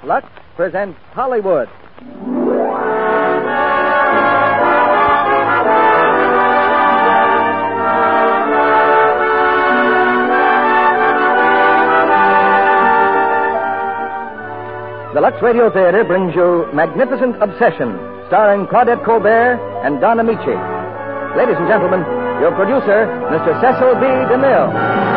Lux presents Hollywood. The Lux Radio Theater brings you Magnificent Obsession, starring Claudette Colbert and Don Amici. Ladies and gentlemen, your producer, Mr. Cecil B. DeMille.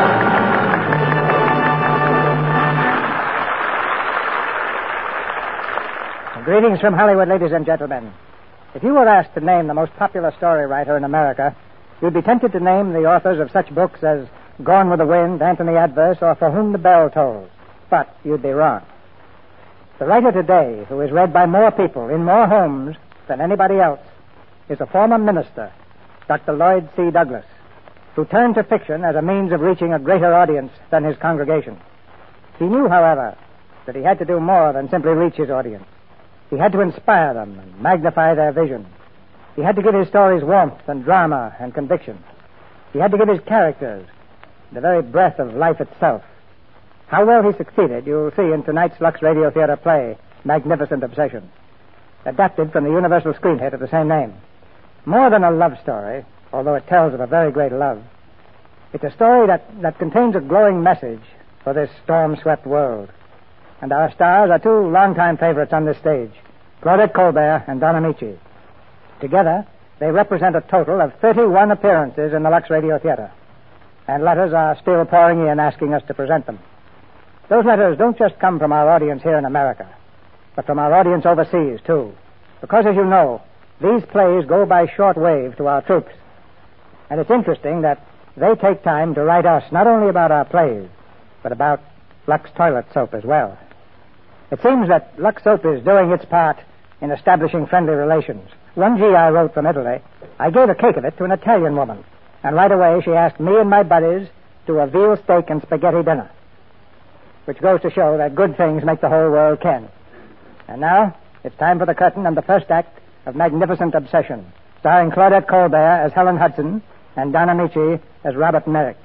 Greetings from Hollywood, ladies and gentlemen. If you were asked to name the most popular story writer in America, you'd be tempted to name the authors of such books as Gone with the Wind, Anthony Adverse, or For Whom the Bell Tolls. But you'd be wrong. The writer today, who is read by more people in more homes than anybody else, is a former minister, Dr. Lloyd C. Douglas, who turned to fiction as a means of reaching a greater audience than his congregation. He knew, however, that he had to do more than simply reach his audience. He had to inspire them and magnify their vision. He had to give his stories warmth and drama and conviction. He had to give his characters the very breath of life itself. How well he succeeded, you'll see in tonight's Lux Radio Theater play, Magnificent Obsession, adapted from the Universal screen hit of the same name. More than a love story, although it tells of a very great love, it's a story that contains a glowing message for this storm-swept world. And our stars are two longtime favorites on this stage, Claudette Colbert and Don Amici. Together, they represent a total of 31 appearances in the Lux Radio Theater. And letters are still pouring in asking us to present them. Those letters don't just come from our audience here in America, but from our audience overseas, too. Because, as you know, these plays go by shortwave to our troops. And it's interesting that they take time to write us not only about our plays, but about Lux Toilet Soap as well. It seems that Lux Soap is doing its part in establishing friendly relations. One GI wrote from Italy, I gave a cake of it to an Italian woman, and right away she asked me and my buddies to a veal steak and spaghetti dinner. Which goes to show that good things make the whole world kin. And now, it's time for the curtain and the first act of Magnificent Obsession, starring Claudette Colbert as Helen Hudson and Don Amici as Robert Merrick.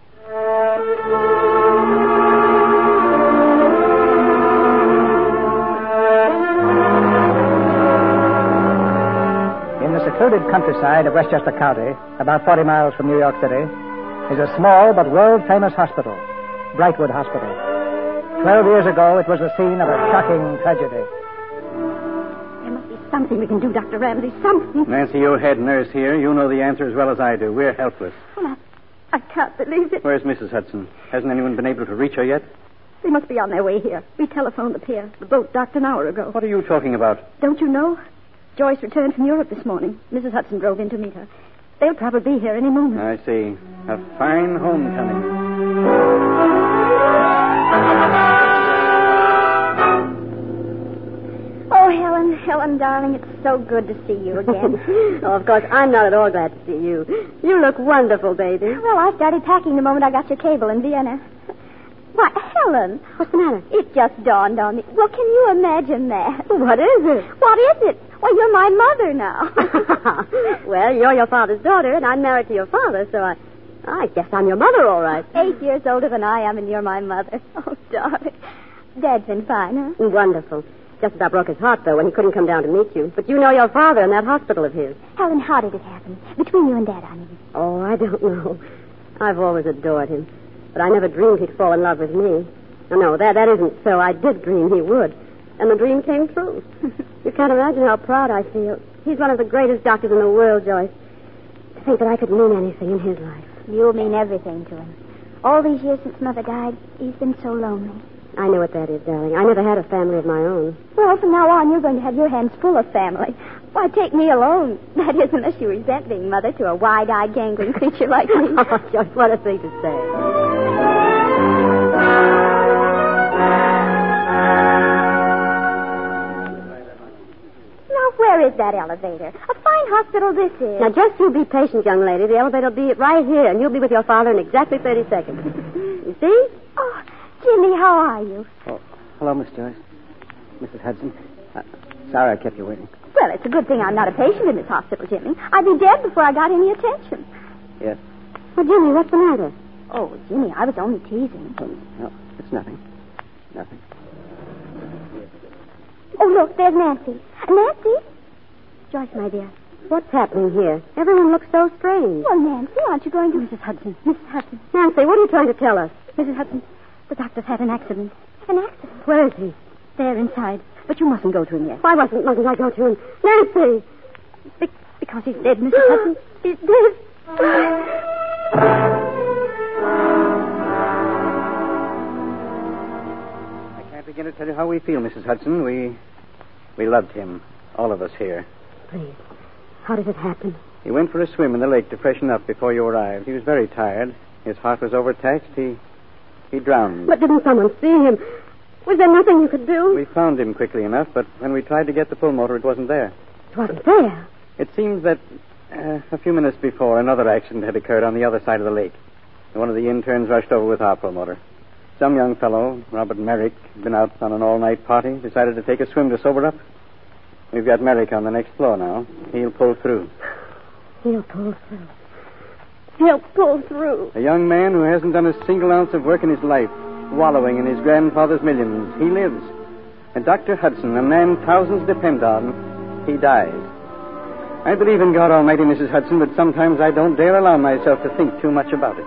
In the secluded countryside of Westchester County, about 40 miles from New York City, is a small but world-famous hospital, Brightwood Hospital. 12 years ago, it was the scene of a shocking tragedy. There must be something we can do, Dr. Ramsey, something. Nancy, your head nurse here. You know the answer as well as I do. We're helpless. Well, I can't believe it. Where's Mrs. Hudson? Hasn't anyone been able to reach her yet? They must be on their way here. We telephoned the pier. The boat docked an hour ago. What are you talking about? Don't you know? Joyce returned from Europe this morning. Mrs. Hudson drove in to meet her. They'll probably be here any moment. I see. A fine homecoming. Oh, Helen, darling, it's so good to see you again. Oh, of course, I'm not at all glad to see you. You look wonderful, baby. Well, I started packing the moment I got your cable in Vienna. Why, Helen. What's the matter? It just dawned on me. Well, can you imagine that? What is it? What is it? Well, you're my mother now. Well, you're your father's daughter, and I'm married to your father, so I guess I'm your mother, all right. 8 years older than I am, and you're my mother. Oh, darling. Dad's been fine, huh? Wonderful. Just about broke his heart, though, when he couldn't come down to meet you. But you know your father in that hospital of his. Helen, how did it happen? Between you and Dad, I mean. Oh, I don't know. I've always adored him. But I never dreamed he'd fall in love with me. No, that isn't so. I did dream he would. And the dream came true. You can't imagine how proud I feel. He's one of the greatest doctors in the world, Joyce. To think that I could mean anything in his life. You'll mean everything to him. All these years since Mother died, he's been so lonely. I know what that is, darling. I never had a family of my own. Well, from now on, you're going to have your hands full of family. Why, take me alone. That is, unless you resent being mother to a wide-eyed, gangling creature like me. Oh, Joyce, what a thing to say. Now, where is that elevator? A fine hospital this is. Now, just you be patient, young lady. The elevator will be right here, and you'll be with your father in exactly 30 seconds. You see? Oh, Jimmy, how are you? Oh, hello, Miss Joyce. Mrs. Hudson. Sorry I kept you waiting. Well, it's a good thing I'm not a patient in this hospital, Jimmy. I'd be dead before I got any attention. Yes. Well, Jimmy, what's the matter? Oh, Jimmy, I was only teasing. No, it's nothing. Nothing. Oh, look, there's Nancy. Nancy? Joyce, my dear, what's happening here? Everyone looks so strange. Well, Nancy, aren't you going to... Mrs. Hudson. Nancy, what are you trying to tell us? Mrs. Hudson, the doctor's had an accident. An accident? Where is he? There, inside. But you mustn't go to him yet. Why mustn't I go to him? Nancy! Because he's dead, Mrs. Hudson. He's dead. I can't begin to tell you how we feel, Mrs. Hudson. We loved him, all of us here. Please, how did it happen? He went for a swim in the lake to freshen up before you arrived. He was very tired. His heart was overtaxed. He drowned. But didn't someone see him? Was there nothing you could do? We found him quickly enough, but when we tried to get the pulmotor, it wasn't there. It wasn't there. It seems that a few minutes before, another accident had occurred on the other side of the lake. One of the interns rushed over with our pulmotor. Some young fellow, Robert Merrick, had been out on an all-night party, decided to take a swim to sober up. We've got Merrick on the next floor now. He'll pull through. He'll pull through. He'll pull through. A young man who hasn't done a single ounce of work in his life, wallowing in his grandfather's millions. He lives. And Dr. Hudson, a man thousands depend on, he dies. I believe in God Almighty, Mrs. Hudson, but sometimes I don't dare allow myself to think too much about it.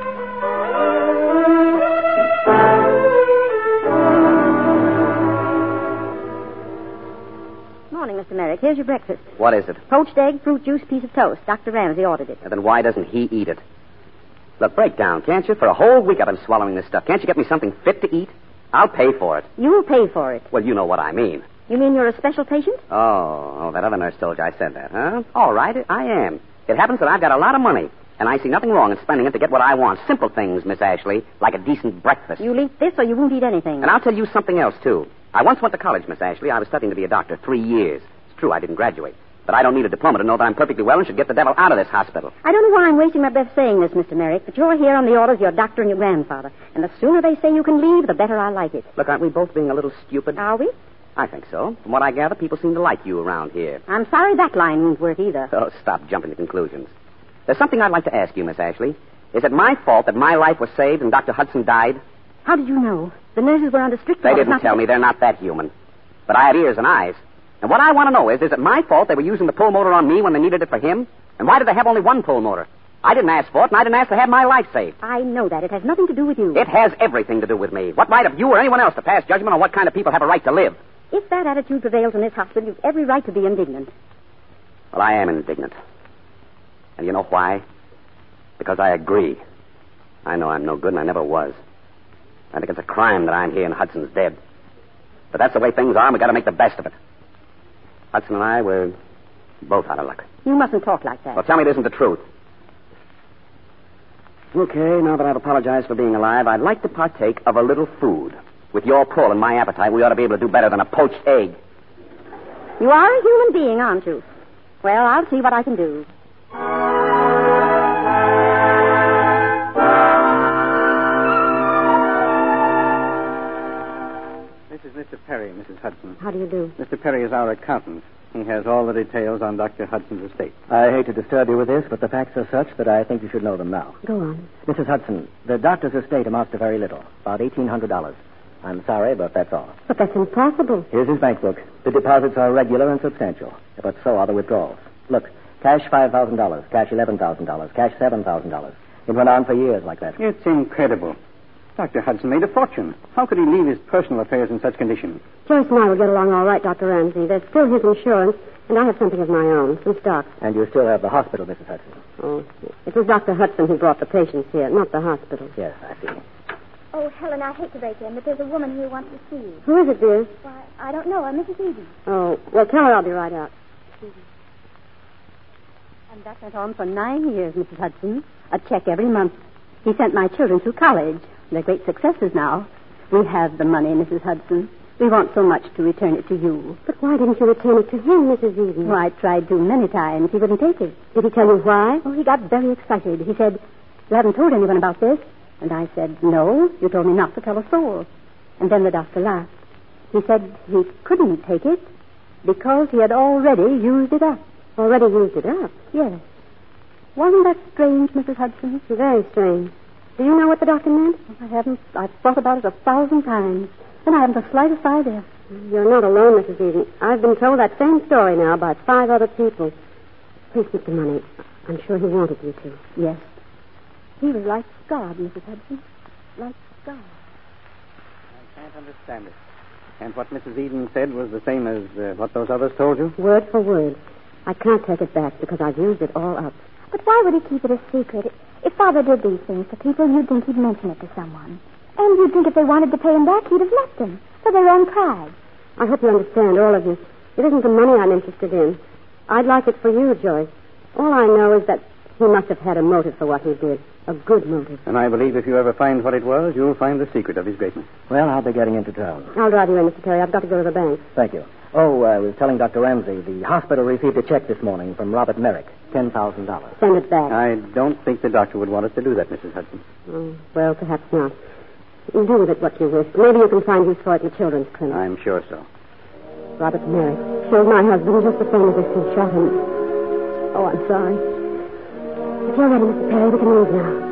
Morning, Mr. Merrick. Here's your breakfast. What is it? Poached egg, fruit juice, piece of toast. Dr. Ramsey ordered it. Then why doesn't he eat it? Look, break down, can't you? For a whole week I've been swallowing this stuff. Can't you get me something fit to eat? I'll pay for it. You'll pay for it. Well, you know what I mean. You mean you're a special patient? Oh, that other nurse told you I said that, huh? All right, I am. It happens that I've got a lot of money, and I see nothing wrong in spending it to get what I want. Simple things, Miss Ashley, like a decent breakfast. You'll eat this or you won't eat anything. And I'll tell you something else, too. I once went to college, Miss Ashley. I was studying to be a doctor 3 years. It's true, I didn't graduate. But I don't need a diploma to know that I'm perfectly well and should get the devil out of this hospital. I don't know why I'm wasting my breath saying this, Mr. Merrick, but you're here on the orders of your doctor and your grandfather. And the sooner they say you can leave, the better I like it. Look, aren't we both being a little stupid? Are we? I think so. From what I gather, people seem to like you around here. I'm sorry that line won't work either. Oh, stop jumping to conclusions. There's something I'd like to ask you, Miss Ashley. Is it my fault that my life was saved and Dr. Hudson died? How did you know? The nurses were under strict They orders didn't tell me. They're not that human. But I have ears and eyes. And what I want to know is it my fault they were using the pulmotor on me when they needed it for him? And why did they have only one pulmotor? I didn't ask for it, and I didn't ask to have my life saved. I know that. It has nothing to do with you. It has everything to do with me. What right have you or anyone else to pass judgment on what kind of people have a right to live? If that attitude prevails in this hospital, you've every right to be indignant. Well, I am indignant. And you know why? Because I agree. I know I'm no good, and I never was. I think it's a crime that I'm here and Hudson's dead. But that's the way things are, and we've got to make the best of it. Hudson and I were both out of luck. You mustn't talk like that. Well, tell me it isn't the truth. Okay, now that I've apologized for being alive, I'd like to partake of a little food. With your pull and my appetite, we ought to be able to do better than a poached egg. You are a human being, aren't you? Well, I'll see what I can do. This is Mr. Perry, Mrs. Hudson. How do you do? Mr. Perry is our accountant. He has all the details on Dr. Hudson's estate. I hate to disturb you with this, but the facts are such that I think you should know them now. Go on. Mrs. Hudson, the doctor's estate amounts to very little, about $1,800. I'm sorry, but that's all. But that's impossible. Here's his bank book. The deposits are regular and substantial, but so are the withdrawals. Look, cash $5,000, cash $11,000, cash $7,000. It went on for years like that. It's incredible. Dr. Hudson made a fortune. How could he leave his personal affairs in such condition? Joyce and I will get along all right, Dr. Ramsey. There's still his insurance, and I have something of my own, some stocks. And you still have the hospital, Mrs. Hudson. Oh, it was Dr. Hudson who brought the patients here, not the hospital. Yes, I see. Oh, Helen, I hate to break in, but there's a woman here who wants to see you. Who is it, dear? Why, I don't know. Mrs. Eden. Oh, well, tell her I'll be right out. And that went on for 9 years, Mrs. Hudson. A check every month. He sent my children through college. They're great successes now. We have the money, Mrs. Hudson. We want so much to return it to you. But why didn't you return it to him, Mrs. Eden? Well, I tried to many times. He wouldn't take it. Did he tell you why? Oh, he got very excited. He said, "You haven't told anyone about this?" And I said, "No, you told me not to tell a soul." And then the doctor laughed. He said he couldn't take it because he had already used it up. Already used it up? Yes. Wasn't that strange, Mrs. Hudson? Very strange. Do you know what the doctor meant? I haven't. I've thought about it 1,000 times, and I haven't the slightest idea. You're not alone, Mrs. Eden. I've been told that same story now by 5 other people. Please keep the money. I'm sure he wanted you to. Yes. He was like God, Mrs. Hudson. Like God. I can't understand it. And what Mrs. Eden said was the same as what those others told you? Word for word. I can't take it back because I've used it all up. But why would he keep it a secret? If Father did these things to people, you'd think he'd mention it to someone. And you'd think if they wanted to pay him back, he'd have left them for their own pride. I hope you understand, all of you. It isn't the money I'm interested in. I'd like it for you, Joyce. All I know is that he must have had a motive for what he did. A good motive. And I believe if you ever find what it was, you'll find the secret of his greatness. Well, I'll be getting into town. I'll drive you in, Mr. Terry. I've got to go to the bank. Thank you. Oh, I was telling Dr. Ramsey, the hospital received a check this morning from Robert Merrick. $10,000. Send it back. I don't think the doctor would want us to do that, Mrs. Hudson. Oh, well, perhaps not. You do with it what you wish. Maybe you can find use for it in the children's clinic. I'm sure so. Robert Merrick killed my husband just the same as if he shot him. Oh, I'm sorry. If you're ready, Mr. Perry, we can leave now.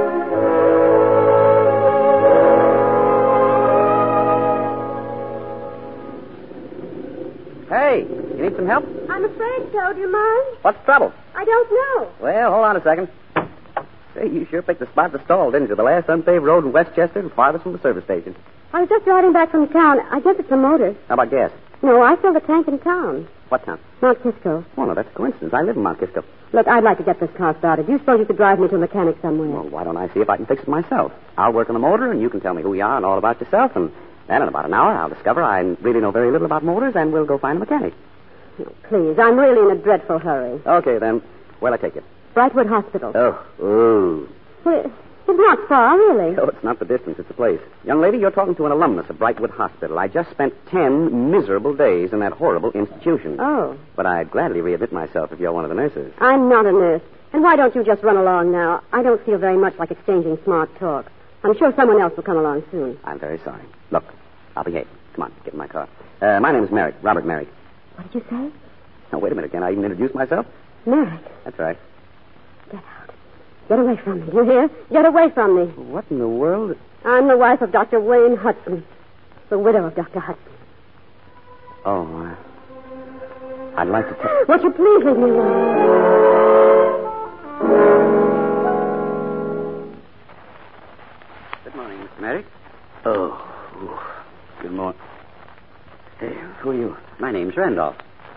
Hey, you need some help? I'm afraid so. Do you mind? What's the trouble? I don't know. Well, hold on a second. Say, you sure picked the spot to stall, didn't you? The last unpaved road in Westchester and farthest from the service station. I was just riding back from town. I guess it's a motor. How about gas? No, I filled the tank in town. What town? Mount Kisco. Oh, no, that's a coincidence. I live in Mount Kisco. Look, I'd like to get this car started. You suppose you could drive me to a mechanic somewhere? Well, why don't I see if I can fix it myself? I'll work on the motor, and you can tell me who you are and all about yourself, and then in about an hour I'll discover I really know very little about motors, and we'll go find a mechanic. No, please, I'm really in a dreadful hurry. Okay, then. Where'll I take you? Brightwood Hospital. Oh. Well, it's not far, really. No, it's not the distance, it's the place. Young lady, you're talking to an alumnus of Brightwood Hospital. I just spent 10 miserable days in that horrible institution. Oh. But I'd gladly readmit myself if you're one of the nurses. I'm not a nurse. And why don't you just run along now? I don't feel very much like exchanging smart talk. I'm sure someone else will come along soon. I'm very sorry. Look, I'll behave. Come on, get in my car. My name's Merrick, Robert Merrick. What did you say? Now, wait a minute. Can I even introduce myself? Merrick. That's right. Get out. Get away from me. Do you hear? Get away from me. What in the world? I'm the wife of Dr. Wayne Hudson, the widow of Dr. Hudson. Oh, I'd like to tell... Won't you please leave me alone? Good morning, Mr. Merrick. Oh, good morning. Hey, who are you? My name's Randolph.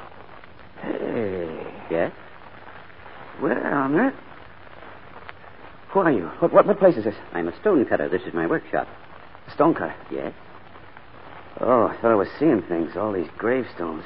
Hey. Yes? Where on earth? Who are you? What place is this? I'm a stone cutter. This is my workshop. Stone cutter? Yes? Oh, I thought I was seeing things. All these gravestones.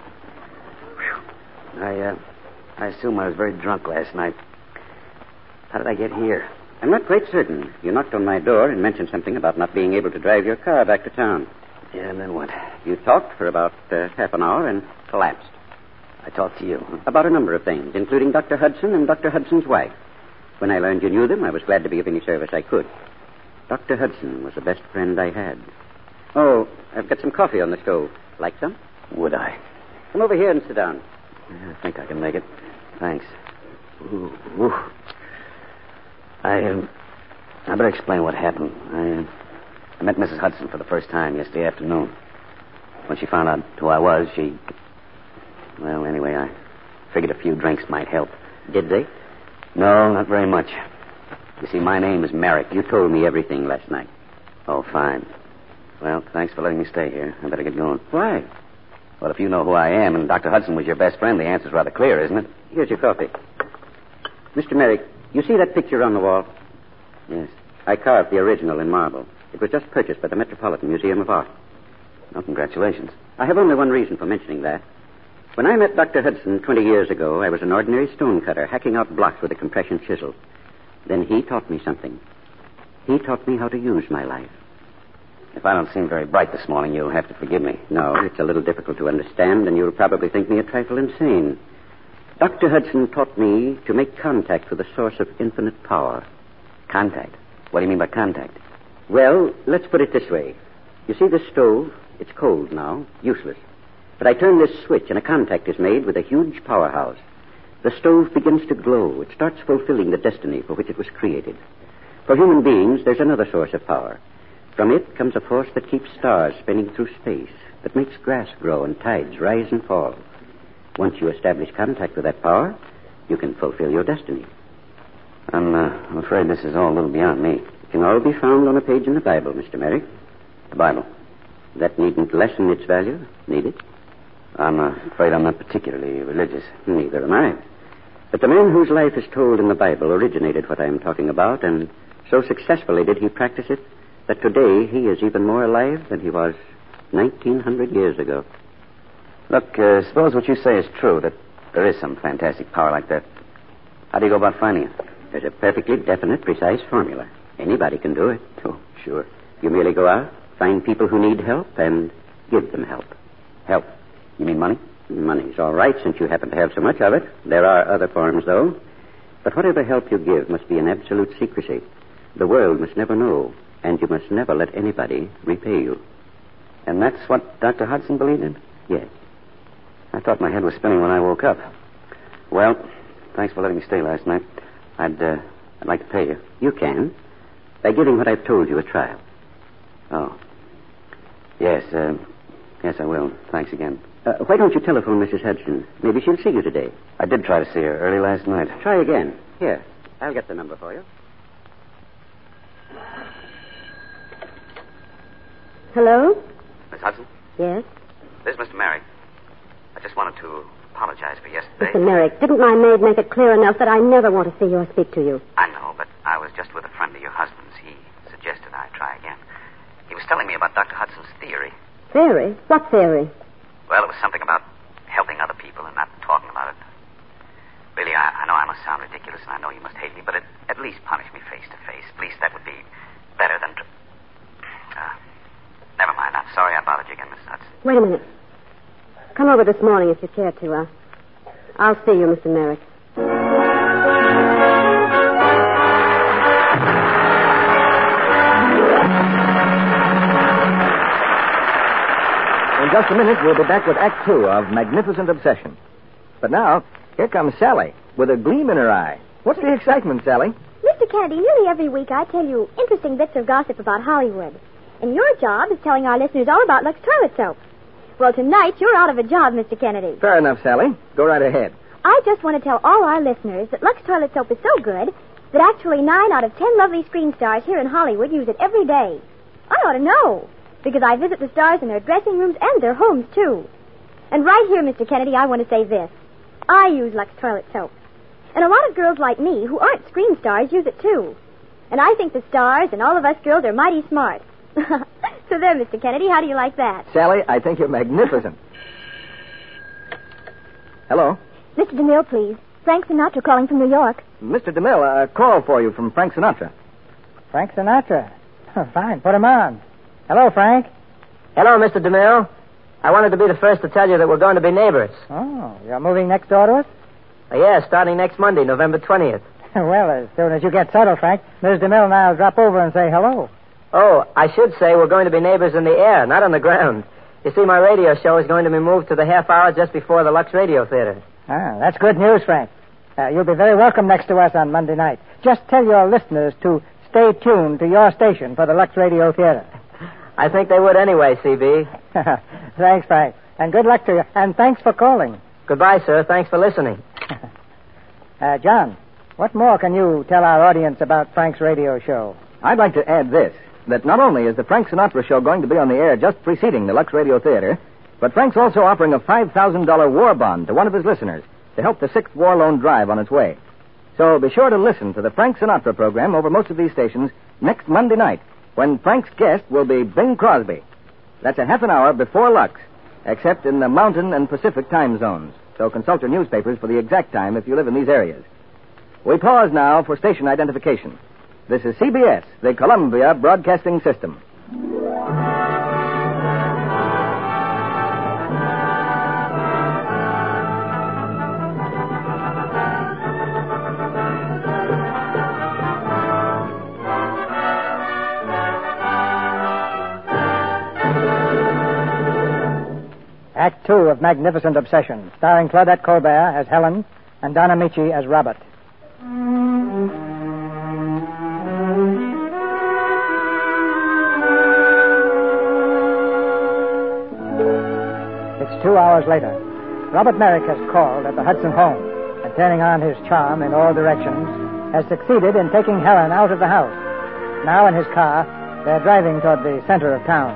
Whew. I assume I was very drunk last night. How did I get here? I'm not quite certain. You knocked on my door and mentioned something about not being able to drive your car back to town. Yeah, and then what? You talked for about half an hour and collapsed. I talked to you. About a number of things, including Dr. Hudson and Dr. Hudson's wife. When I learned you knew them, I was glad to be of any service I could. Dr. Hudson was the best friend I had. Oh, I've got some coffee on the stove. Like some? Would I? Come over here and sit down. Yeah, I think I can make it. Thanks. Ooh. I better explain what happened. I met Mrs. Hudson for the first time yesterday afternoon. When she found out who I was, Well, anyway, I figured a few drinks might help. Did they? No, not very much. You see, my name is Merrick. You told me everything last night. Oh, fine. Well, thanks for letting me stay here. I better get going. Why? Well, if you know who I am and Dr. Hudson was your best friend, the answer's rather clear, isn't it? Here's your coffee. Mr. Merrick, you see that picture on the wall? Yes. I carved the original in marble. It was just purchased by the Metropolitan Museum of Art. Well, congratulations. I have only one reason for mentioning that. When I met Dr. Hudson 20 years ago, I was an ordinary stone cutter, hacking out blocks with a compression chisel. Then he taught me something. He taught me how to use my life. If I don't seem very bright this morning, you'll have to forgive me. No, it's a little difficult to understand, and you'll probably think me a trifle insane. Dr. Hudson taught me to make contact with a source of infinite power. Contact? What do you mean by contact? Well, let's put it this way. You see this stove? It's cold now, useless. But I turn this switch, and a contact is made with a huge powerhouse. The stove begins to glow. It starts fulfilling the destiny for which it was created. For human beings, there's another source of power. From it comes a force that keeps stars spinning through space. that makes grass grow and tides rise and fall. Once you establish contact with that power, you can fulfill your destiny. I'm afraid this is all a little beyond me. It can all be found on a page in the Bible, Mr. Merrick. The Bible. That needn't lessen its value, need it? I'm afraid I'm not particularly religious. Neither am I. But the man whose life is told in the Bible originated what I am talking about, and so successfully did he practice it that today he is even more alive than he was 1,900 years ago. Look, suppose what you say is true, that there is some fantastic power like that. How do you go about finding it? There's a perfectly definite, precise formula. Anybody can do it. Oh, sure. You merely go out, find people who need help, and give them help. Help? You mean money? Money's all right, since you happen to have so much of it. There are other forms, though. But whatever help you give must be in absolute secrecy. The world must never know, and you must never let anybody repay you. And that's what Dr. Hudson believed in? Yes. I thought my head was spinning when I woke up. Well, thanks for letting me stay last night. I'd like to pay you. You can, by giving what I've told you a trial. Oh. Yes, I will. Thanks again. Why don't you telephone Mrs. Hudson? Maybe she'll see you today. I did try to see her early last night. Try again. Here, I'll get the number for you. Hello? Miss Hudson? Yes? This is Mr. Merrick. I just wanted to apologize for yesterday. Mr. Merrick, didn't my maid make it clear enough that I never want to see you or speak to you? I know, but I was just with a friend of your husband's. He suggested I try again. He was telling me about Dr. Hudson's theory. Theory? What theory? Well, it was something about helping other people and not talking about it. Really, I know I must sound ridiculous, and I know you must hate me, but at least punish me face to face. At least that would be better than to... Never mind. I'm sorry I bothered you again, Miss Hudson. Wait a minute. Come over this morning if you care to. I'll see you, Mr. Merrick. In just a minute, we'll be back with Act Two of Magnificent Obsession. But now, here comes Sally with a gleam in her eye. What's the excitement, Sally? Mr. Kennedy, nearly every week I tell you interesting bits of gossip about Hollywood. And your job is telling our listeners all about Lux Toilet Soap. Well, tonight you're out of a job, Mr. Kennedy. Fair enough, Sally. Go right ahead. I just want to tell all our listeners that Lux Toilet Soap is so good that actually 9 out of 10 lovely screen stars here in Hollywood use it every day. I ought to know, because I visit the stars in their dressing rooms and their homes, too. And right here, Mr. Kennedy, I want to say this. I use Lux Toilet Soap. And a lot of girls like me who aren't screen stars use it, too. And I think the stars and all of us girls are mighty smart. So there, Mr. Kennedy, how do you like that? Sally, I think you're magnificent. Hello? Mr. DeMille, please. Frank Sinatra calling from New York. Mr. DeMille, a call for you from Frank Sinatra. Frank Sinatra? Oh, fine, put him on. Hello, Frank. Hello, Mr. DeMille. I wanted to be the first to tell you that we're going to be neighbors. Oh, you're moving next door to us? Yeah, starting next Monday, November 20th. Well, as soon as you get settled, Frank, Ms. DeMille and I'll drop over and say hello. Oh, I should say we're going to be neighbors in the air, not on the ground. You see, my radio show is going to be moved to the half hour just before the Lux Radio Theater. Ah, that's good news, Frank. You'll be very welcome next to us on Monday night. Just tell your listeners to stay tuned to your station for the Lux Radio Theater. I think they would anyway, CB. Thanks, Frank. And good luck to you. And thanks for calling. Goodbye, sir. Thanks for listening. John, what more can you tell our audience about Frank's radio show? I'd like to add this, that not only is the Frank Sinatra show going to be on the air just preceding the Lux Radio Theater, but Frank's also offering a $5,000 war bond to one of his listeners to help the 6th War Loan Drive on its way. So be sure to listen to the Frank Sinatra program over most of these stations next Monday night, when Frank's guest will be Bing Crosby. That's a half an hour before Lux, except in the Mountain and Pacific time zones. So consult your newspapers for the exact time if you live in these areas. We pause now for station identification. This is CBS, the Columbia Broadcasting System. Act Two of Magnificent Obsession, starring Claudette Colbert as Helen and Don Amici as Robert. It's 2 hours later. Robert Merrick has called at the Hudson home and, turning on his charm in all directions, has succeeded in taking Helen out of the house. Now in his car, they're driving toward the center of town.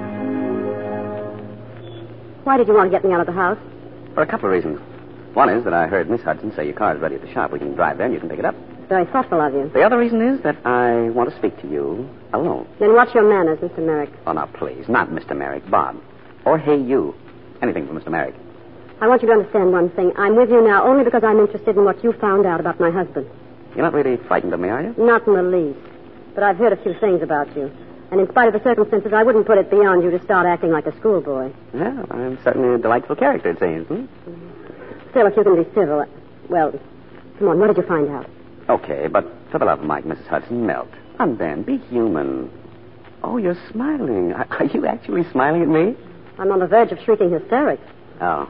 Why did you want to get me out of the house? For a couple of reasons. One is that I heard Miss Hudson say your car is ready at the shop. We can drive there and you can pick it up. Very thoughtful of you. The other reason is that I want to speak to you alone. Then watch your manners, Mr. Merrick. Oh, now, please. Not Mr. Merrick. Bob. Or hey, you. Anything for Mr. Merrick. I want you to understand one thing. I'm with you now only because I'm interested in what you found out about my husband. You're not really frightened of me, are you? Not in the least. But I've heard a few things about you. And in spite of the circumstances, I wouldn't put it beyond you to start acting like a schoolboy. Yeah, I'm certainly a delightful character, it seems. Still, if you can be civil... Well, come on, what did you find out? Okay, but for the love of Mike, Mrs. Hudson, melt. And then be human. Oh, you're smiling. Are you actually smiling at me? I'm on the verge of shrieking hysterics. Oh.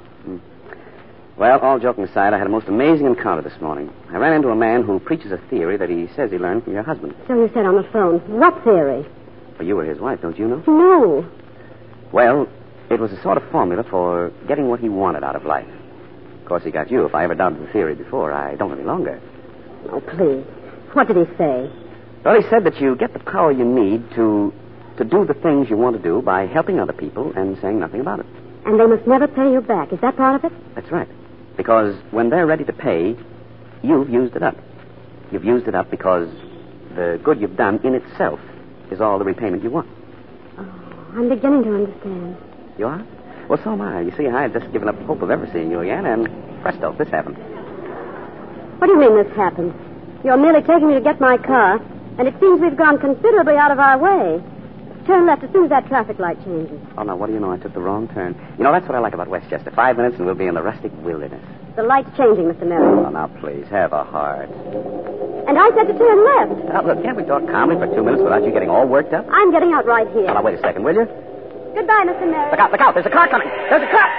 Well, all joking aside, I had a most amazing encounter this morning. I ran into a man who preaches a theory that he says he learned from your husband. So you said on the phone. What theory? Well, you were his wife, don't you know? No. Well, it was a sort of formula for getting what he wanted out of life. Of course, he got you. If I ever doubted the theory before, I don't any longer. Oh, please. What did he say? Well, he said that you get the power you need to do the things you want to do by helping other people and saying nothing about it. And they must never pay you back. Is that part of it? That's right. Because when they're ready to pay, you've used it up. You've used it up because the good you've done in itself is all the repayment you want. Oh, I'm beginning to understand. You are? Well, so am I. You see, I had just given up hope of ever seeing you again, and presto, this happened. What do you mean this happened? You're merely taking me to get my car, and it seems we've gone considerably out of our way. Turn left as soon as that traffic light changes. Oh, now, what do you know? I took the wrong turn. You know, that's what I like about Westchester. 5 minutes and we'll be in the rustic wilderness. The light's changing, Mr. Merrick. Oh, now, please, have a heart. And I said to turn left. Now, look, can't we talk calmly for 2 minutes without you getting all worked up? I'm getting out right here. Now, wait a second, will you? Goodbye, Mr. Merrick. Look out, look out. There's a car coming. There's a car.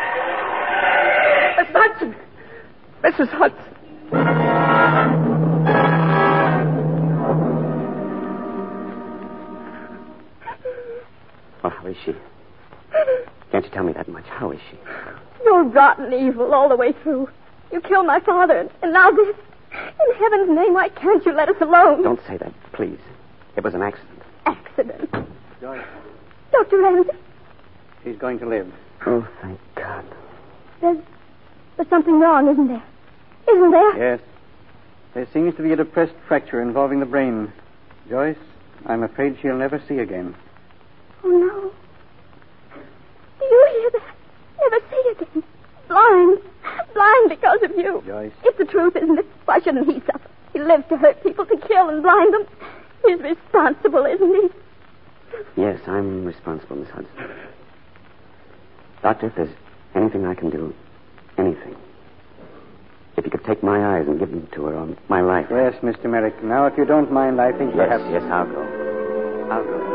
Mrs. Hudson. Mrs. Hudson. Well, how is she? Can't you tell me that much? How is she? You're rotten evil all the way through. You killed my father, and now this. In heaven's name, why can't you let us alone? Don't say that, please. It was an accident. Accident. Joyce, Dr. Ramsey, she's going to live. Oh, thank God. there's something wrong, isn't there? Isn't there? Yes. There seems to be a depressed fracture involving the brain. Joyce, I'm afraid she'll never see again. Oh, no. Do you hear that? Never see again. Blind. Blind because of you. Joyce. It's the truth, isn't it? Why shouldn't he suffer? He lives to hurt people, to kill and blind them. He's responsible, isn't he? Yes, I'm responsible, Miss Hudson. Doctor, if there's anything I can do, anything. If you could take my eyes and give them to her on my life. Yes, Mr. Merrick. Now, if you don't mind, I think perhaps... Yes, I'll go. I'll go.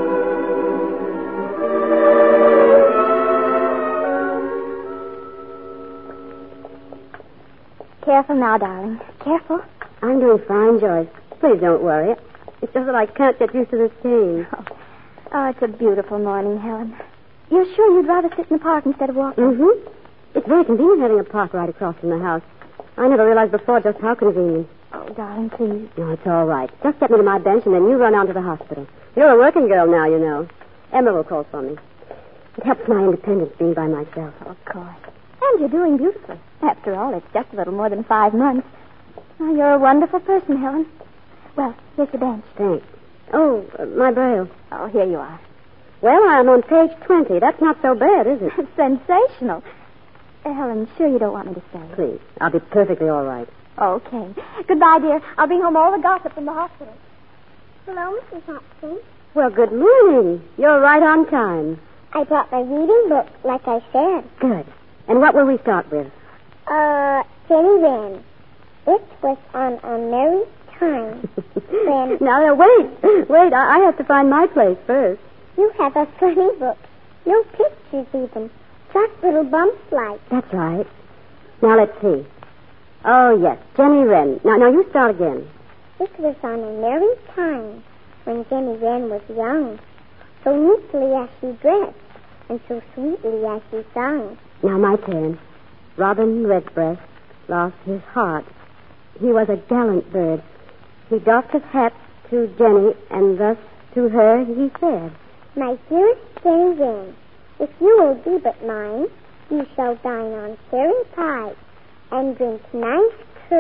Careful now, darling. Careful. I'm doing fine, Joyce. Please don't worry. It's just that I can't get used to this cane. Oh, it's a beautiful morning, Helen. You're sure you'd rather sit in the park instead of walking? Mm-hmm. It's very convenient having a park right across from the house. I never realized before just how convenient. Oh, darling, please. No, it's all right. Just get me to my bench and then you run on to the hospital. You're a working girl now, you know. Emma will call for me. It helps my independence being by myself. Oh, of course. And you're doing beautifully. After all, it's just a little more than 5 months. Oh, you're a wonderful person, Helen. Well, here's the bench. Thanks. Oh, my braille. Oh, here you are. Well, I'm on page 20. That's not so bad, is it? Sensational. Helen, sure you don't want me to stay? Please. I'll be perfectly all right. Okay. Goodbye, dear. I'll bring home all the gossip from the hospital. Hello, Mrs. Hudson. Well, good morning. You're right on time. I brought my reading book, like I said. Good. And what will we start with? Jenny Wren. It was on a merry time. When... Now, wait. I have to find my place first. You have a funny book. No pictures even. Just little bumps like. That's right. Now, let's see. Oh, yes, Jenny Wren. Now you start again. It was on a merry time when Jenny Wren was young. So neatly as she dressed, and so sweetly as she sung. Now my turn. Robin Redbreast lost his heart. He was a gallant bird. He doffed his hat to Jenny, and thus to her he said, My dearest Jenny Wren, if you will be but mine, you shall dine on cherry pie and drink nice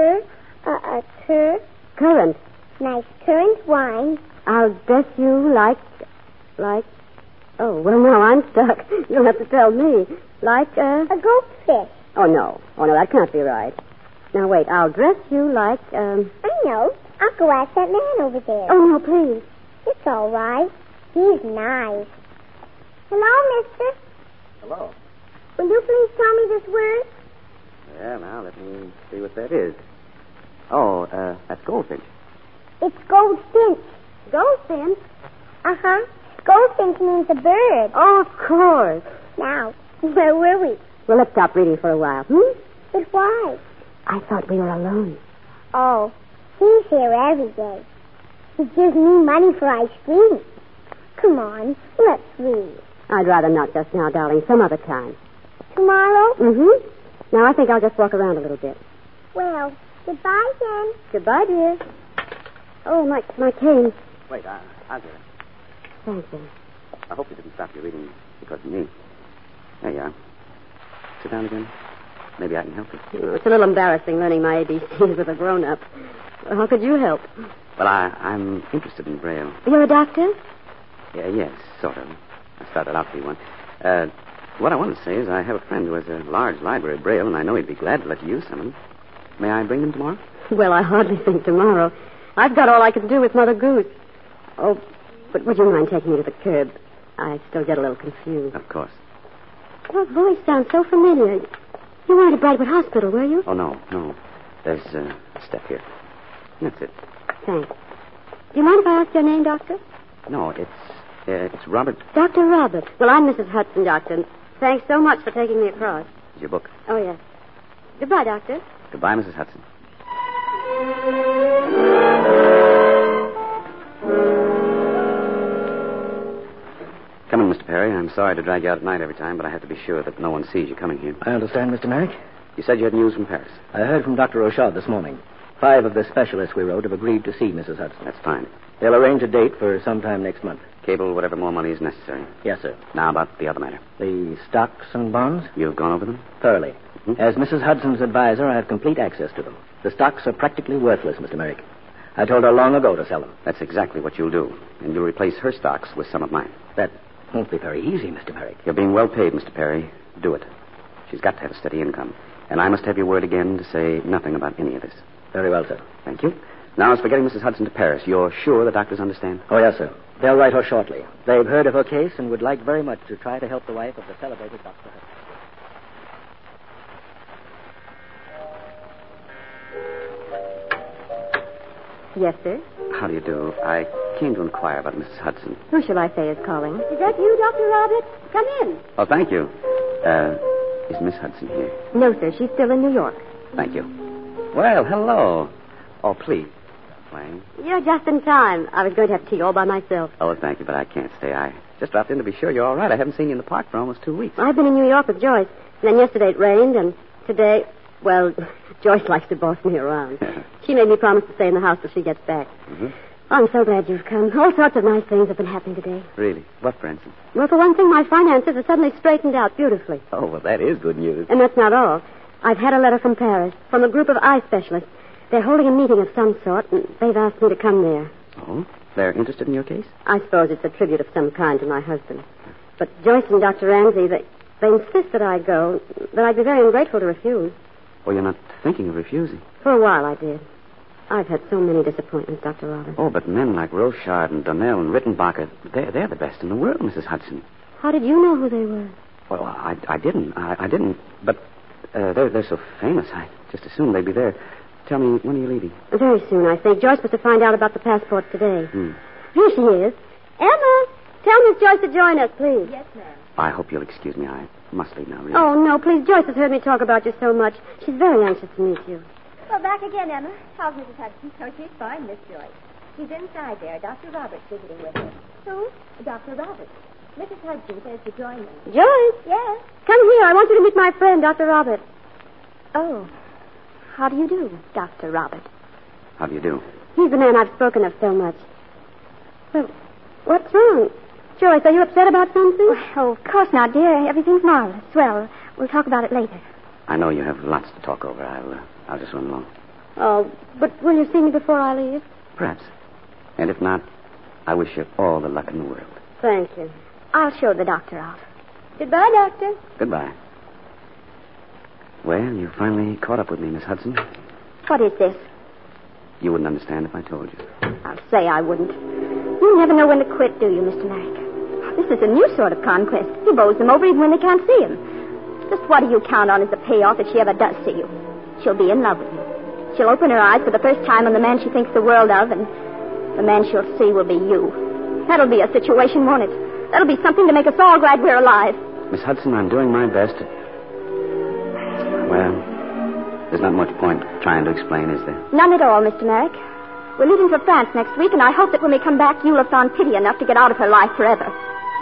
currant. Nice currant wine. I'll dress you like... Oh, well, now I'm stuck. You'll have to tell me. Like a goldfish. Oh, no, that can't be right. Now, wait, I'll dress you like, I know. I'll go ask that man over there. Oh, no, please. It's all right. He's nice. Hello, mister. Hello. Will you please tell me this word? Yeah, now, let me see what that is. Oh, that's goldfinch. It's goldfinch. Goldfinch? Uh-huh. Goldfinch means a bird. Oh, of course. Now, where were we? Well, let's stop reading for a while, But why? I thought we were alone. Oh, he's here every day. He gives me money for ice cream. Come on, let's read. I'd rather not just now, darling. Some other time. Tomorrow? Mm-hmm. Now, I think I'll just walk around a little bit. Well, goodbye, then. Goodbye, dear. Oh, my cane. Wait, I'll get it. Thank you. I hope you didn't stop your reading because of me. There you are. Sit down again. Maybe I can help you. It's a little embarrassing learning my ABCs with a grown-up. Well, how could you help? Well, I'm interested in Braille. You're a doctor? Yeah, yes, sort of. I started out to be one. What I want to say is I have a friend who has a large library of Braille, and I know he'd be glad to let you use some of them. May I bring them tomorrow? Well, I hardly think tomorrow. I've got all I can do with Mother Goose. Oh, but would you mind taking me to the curb? I still get a little confused. Of course. Your voice sounds so familiar. You weren't at Brightwood Hospital, were you? Oh, no. There's a step here. That's it. Thanks. Do you mind if I ask your name, Doctor? No, it's Robert. Dr. Robert. Well, I'm Mrs. Hudson, Doctor. Thanks so much for taking me across. Your book. Oh, yes. Goodbye, Doctor. Goodbye, Mrs. Hudson. Come in, Mr. Perry. I'm sorry to drag you out at night every time, but I have to be sure that no one sees you coming here. I understand, Mr. Merrick. You said you had news from Paris. I heard from Dr. Rochard this morning. 5 of the specialists we wrote have agreed to see Mrs. Hudson. That's fine. They'll arrange a date for sometime next month. Cable whatever more money is necessary. Yes, sir. Now about the other matter. The stocks and bonds? You've gone over them? Thoroughly. Mm-hmm. As Mrs. Hudson's advisor, I have complete access to them. The stocks are practically worthless, Mr. Merrick. I told her long ago to sell them. That's exactly what you'll do. And you'll replace her stocks with some of mine. That won't be very easy, Mr. Merrick. You're being well paid, Mr. Perry. Do it. She's got to have a steady income. And I must have your word again to say nothing about any of this. Very well, sir. Thank you. Now, as for getting Mrs. Hudson to Paris, you're sure the doctors understand? Oh, yes, sir. They'll write her shortly. They've heard of her case and would like very much to try to help the wife of the celebrated Dr. Hudson. Yes, sir. How do you do? I came to inquire about Mrs. Hudson. Who shall I say is calling? Is that you, Dr. Robert? Come in. Oh, thank you. Is Miss Hudson here? No, sir. She's still in New York. Thank you. Well, hello. Oh, please. Wang. You're just in time. I was going to have tea all by myself. Oh, thank you, but I can't stay. I just dropped in to be sure you're all right. I haven't seen you in the park for almost 2 weeks. I've been in New York with Joyce. And then yesterday it rained, and today, well, Joyce likes to boss me around. She made me promise to stay in the house till she gets back. Mm-hmm. I'm so glad you've come. All sorts of nice things have been happening today. Really? What, for instance? Well, for one thing, my finances are suddenly straightened out beautifully. Oh, well, that is good news. And that's not all. I've had a letter from Paris, from a group of eye specialists. They're holding a meeting of some sort, and they've asked me to come there. Oh? They're interested in your case? I suppose it's a tribute of some kind to my husband. But Joyce and Dr. Ramsey, they insist that I go, that I'd be very ungrateful to refuse. Oh, you're not thinking of refusing? For a while, I did. I've had so many disappointments, Dr. Robert. Oh, but men like Rochard and Donnell and Rittenbacher, they're the best in the world, Mrs. Hudson. How did you know who they were? Well, I didn't. I didn't. But they're so famous. I just assumed they'd be there. Tell me, when are you leaving? Very soon, I think. Joyce was to find out about the passport today. Hmm. Here she is. Emma, tell Miss Joyce to join us, please. Yes, ma'am. I hope you'll excuse me. I must leave now, really. Oh, no, please. Joyce has heard me talk about you so much. She's very anxious to meet you. Well, back again, Emma. How's Mrs. Hudson? Oh, she's fine, Miss Joyce. She's inside there. Dr. Robert's visiting with her. Who? Dr. Roberts. Mrs. Hudson says to join them. Joyce? Yes. Come here. I want you to meet my friend, Dr. Robert. Oh. How do you do, Dr. Robert? How do you do? He's the man I've spoken of so much. Well, what's wrong? Joyce, are you upset about something? Oh, of course not, dear. Everything's marvelous. Well, we'll talk about it later. I know you have lots to talk over. I'll just run along. Oh, but will you see me before I leave? Perhaps. And if not, I wish you all the luck in the world. Thank you. I'll show the doctor out. Goodbye, Doctor. Goodbye. Well, you finally caught up with me, Miss Hudson. What is this? You wouldn't understand if I told you. I'll say I wouldn't. You never know when to quit, do you, Mr. Merrick? This is a new sort of conquest. He bowls them over even when they can't see him. Just what do you count on as the payoff if she ever does see you? She'll be in love with you. She'll open her eyes for the first time on the man she thinks the world of, and the man she'll see will be you. That'll be a situation, won't it? That'll be something to make us all glad we're alive. Miss Hudson, I'm doing my best to... Well, there's not much point trying to explain, is there? None at all, Mr. Merrick. We're leaving for France next week, and I hope that when we come back, you'll have found pity enough to get out of her life forever.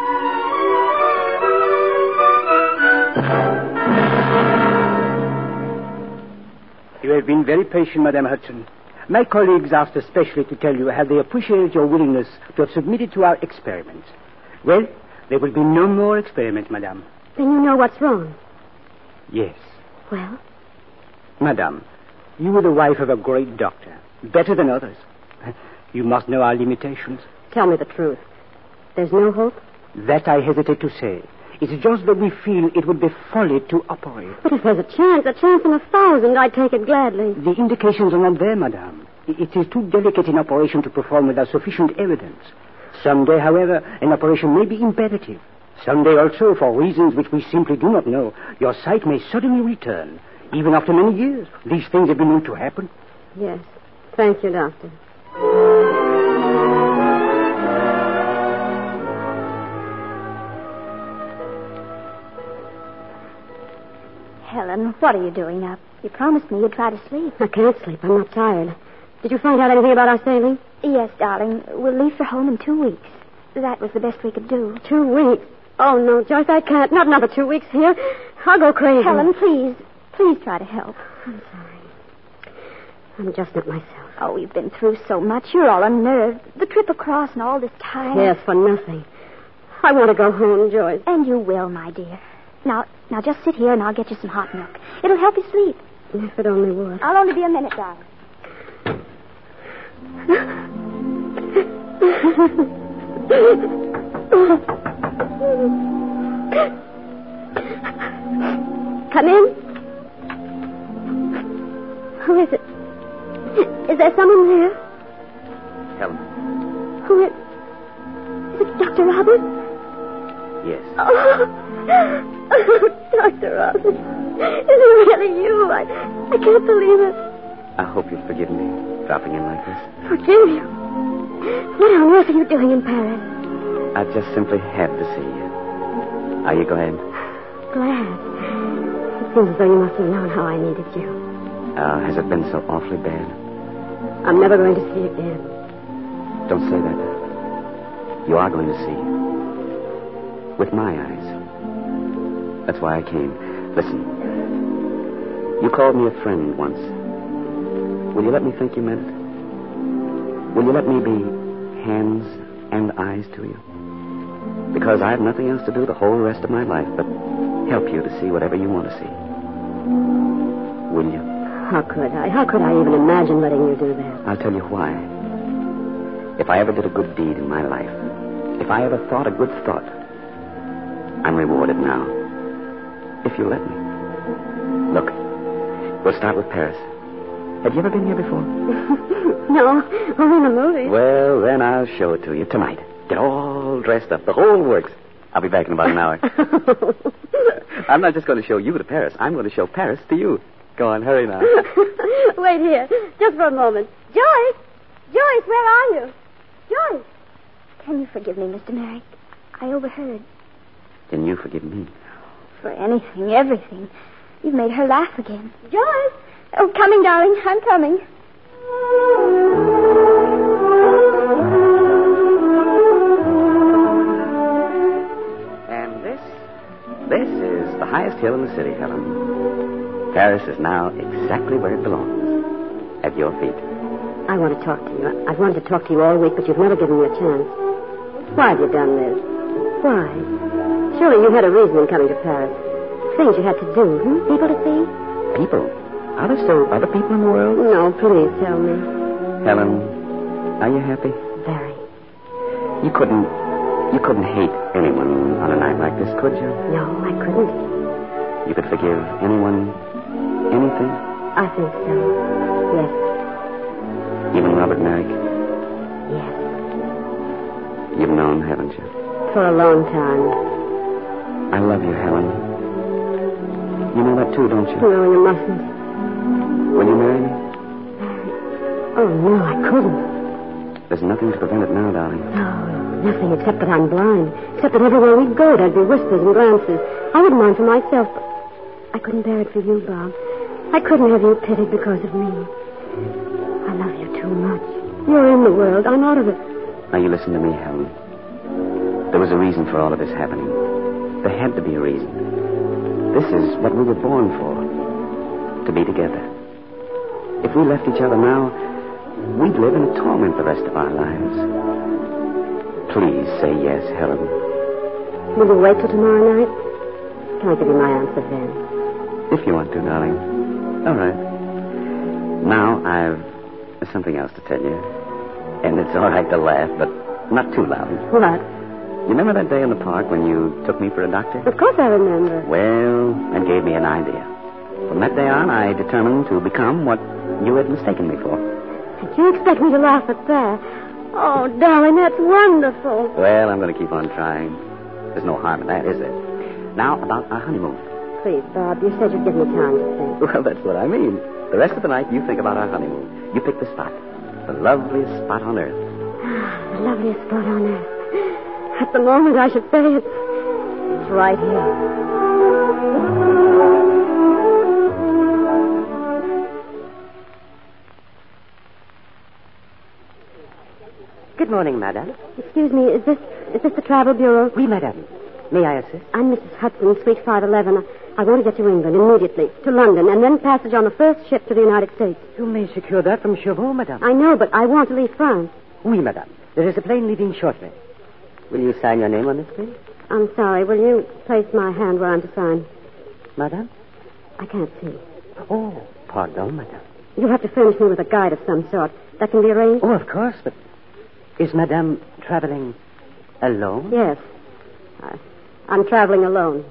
You have been very patient, Madame Hudson. My colleagues asked especially to tell you how they appreciate your willingness to have submitted to our experiment. Well, there will be no more experiments, Madame. Then you know what's wrong. Yes. Well? Madame, you are the wife of a great doctor, better than others. You must know our limitations. Tell me the truth. There's no hope? That I hesitate to say. It's just that we feel it would be folly to operate. But if there's a chance in 1,000, I'd take it gladly. The indications are not there, Madame. It is too delicate an operation to perform without sufficient evidence. Someday, however, an operation may be imperative. Someday also, for reasons which we simply do not know, your sight may suddenly return, even after many years. These things have been known to happen. Yes. Thank you, Doctor. Helen, what are you doing up? You promised me you'd try to sleep. I can't sleep. I'm not tired. Did you find out anything about our sailing? Yes, darling. We'll leave for home in 2 weeks. That was the best we could do. 2 weeks? Oh, no, Joyce, I can't. Not another 2 weeks here. I'll go crazy. Helen, please. Please try to help. I'm sorry. I'm just not myself. Oh, we've been through so much. You're all unnerved. The trip across and all this time. Yes, for nothing. I want to go home, Joyce. And you will, my dear. Now just sit here and I'll get you some hot milk. It'll help you sleep. If it only would. I'll only be a minute, darling. Come in. Who is it? Is there someone there? Helen. Who is... Is it Dr. Robert? Yes. Oh, Dr. Robert. Is it really you? I can't believe it. I hope you'll forgive me dropping in like this. Forgive you? What on earth are you doing in Paris? I just simply had to see you. Are you glad? Glad. It seems as though you must have known how I needed you. Has it been so awfully bad? I'm never going to see again. Don't say that. You are going to see. With my eyes. That's why I came. Listen. You called me a friend once. Will you let me think you meant it? Will you let me be hands and eyes to you? Because I have nothing else to do the whole rest of my life but help you to see whatever you want to see. Will you? How could I? How could I even imagine letting you do that? I'll tell you why. If I ever did a good deed in my life, if I ever thought a good thought, I'm rewarded now. If you let me. Look, we'll start with Paris. Have you ever been here before? No, only in the movies. Well, then I'll show it to you tonight. Get all dressed up. The whole works. I'll be back in about an hour. I'm not just going to show you to Paris. I'm going to show Paris to you. Go on, hurry now. Wait here, just for a moment. Joyce! Joyce, where are you? Joyce! Can you forgive me, Mr. Merrick? I overheard. Can you forgive me? For anything, everything. You've made her laugh again. Joyce! Oh, coming, darling. I'm coming. highest hill in the city, Helen. Paris is now exactly where it belongs. At your feet. I want to talk to you. I've wanted to talk to you all week, but you've never given me a chance. Why have you done this? Why? Surely you had a reason in coming to Paris. Things you had to do, people to see? People? Are there still other people in the world? No, please tell me. Helen, are you happy? Very. You couldn't hate anyone on a night like this, could you? No, I couldn't. You could forgive anyone, anything? I think so. Yes. Even Robert Merrick? Yes. You've known, haven't you? For a long time. I love you, Helen. You know that too, don't you? No, you mustn't. Will you marry me? Oh, no, I couldn't. There's nothing to prevent it now, darling. No, nothing except that I'm blind. Except that everywhere we go, there'd be whispers and glances. I wouldn't mind for myself, but I couldn't bear it for you, Bob. I couldn't have you pitied because of me. I love you too much. You're in the world. I'm out of it. Now, you listen to me, Helen. There was a reason for all of this happening. There had to be a reason. This is what we were born for. To be together. If we left each other now, we'd live in torment the rest of our lives. Please say yes, Helen. Will you wait till tomorrow night? Can I give you my answer then? If you want to, darling. All right. Now I've something else to tell you. And it's all right to laugh, but not too loud. What? You remember that day in the park when you took me for a doctor? Of course I remember. Well, that gave me an idea. From that day on, I determined to become what you had mistaken me for. Did you expect me to laugh at that? Oh, darling, that's wonderful. Well, I'm going to keep on trying. There's no harm in that, is there? Now, about our honeymoon. Please, Bob, you said you'd give me time to think. Well, that's what I mean. The rest of the night, you think about our honeymoon. You pick the spot. The loveliest spot on earth. The loveliest spot on earth. At the moment, I should say it's right here. Good morning, madame. Excuse me, is this the Travel Bureau? Oui, madame. May I assist? I'm Mrs. Hudson, Suite 511. I want to get to England immediately, to London, and then passage on the first ship to the United States. You may secure that from Chevaux, madame. I know, but I want to leave France. Oui, madame. There is a plane leaving shortly. Will you sign your name on this, please? I'm sorry. Will you place my hand where I'm to sign? Madame? I can't see. Oh, pardon, madame. You'll have to furnish me with a guide of some sort. That can be arranged? Oh, of course, but is madame traveling alone? Yes. I'm traveling alone.